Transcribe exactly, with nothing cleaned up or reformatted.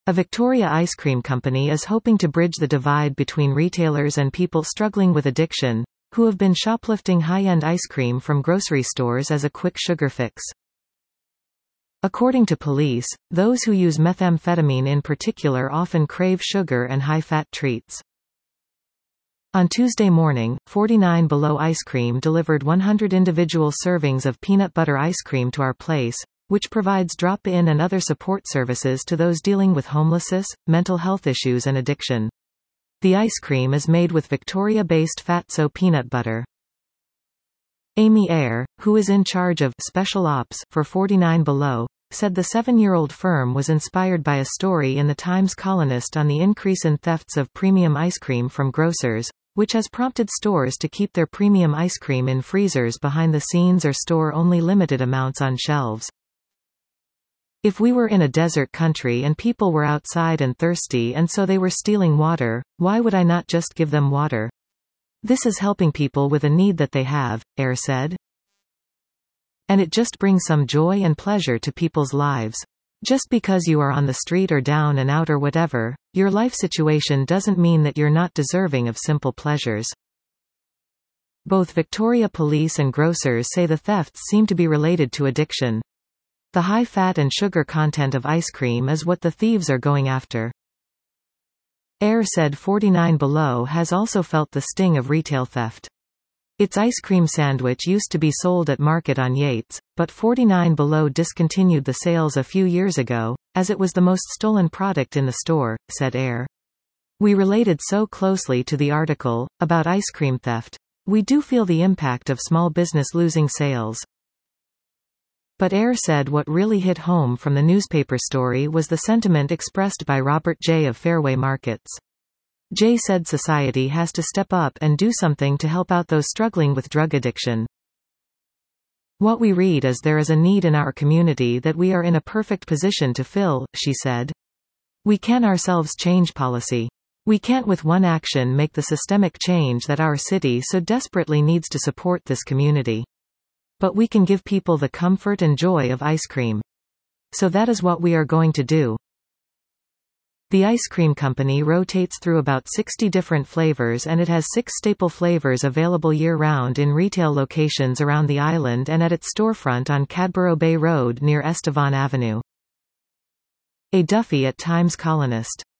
A Victoria ice cream company is hoping to bridge the divide between retailers and people struggling with addiction, who have been shoplifting high-end ice cream from grocery stores as a quick sugar fix. According to police, those who use methamphetamine in particular often crave sugar and high-fat treats. On Tuesday morning, forty-nine Below Ice Cream delivered one hundred individual servings of peanut butter ice cream to our place, which provides drop-in and other support services to those dealing with homelessness, mental health issues and addiction. The ice cream is made with Victoria-based Fatso peanut butter. Amy Eyre, who is in charge of Special Ops for forty-nine Below, said the seven-year-old firm was inspired by a story in the Times Colonist on the increase in thefts of premium ice cream from grocers, which has prompted stores to keep their premium ice cream in freezers behind the scenes or store only limited amounts on shelves. If we were in a desert country and people were outside and thirsty and so they were stealing water, why would I not just give them water? This is helping people with a need that they have, Eyre said. And it just brings some joy and pleasure to people's lives. Just because you are on the street or down and out or whatever, your life situation doesn't mean that you're not deserving of simple pleasures. Both Victoria Police and grocers say the thefts seem to be related to addiction. The high fat and sugar content of ice cream is what the thieves are going after. Eyre said forty-nine Below has also felt the sting of retail theft. Its ice cream sandwich used to be sold at Market on Yates, but forty-nine Below discontinued the sales a few years ago, as it was the most stolen product in the store, said Eyre. We related so closely to the article about ice cream theft. We do feel the impact of small business losing sales. But Eyre said what really hit home from the newspaper story was the sentiment expressed by Robert Jay of Fairway Markets. Jay said society has to step up and do something to help out those struggling with drug addiction. What we read is there is a need in our community that we are in a perfect position to fill, she said. We can ourselves change policy. We can't with one action make the systemic change that our city so desperately needs to support this community. But we can give people the comfort and joy of ice cream. So that is what we are going to do. The ice cream company rotates through about sixty different flavors and it has six staple flavors available year-round in retail locations around the island and at its storefront on Cadborough Bay Road near Estevan Avenue. A Duffy at Times Colonist.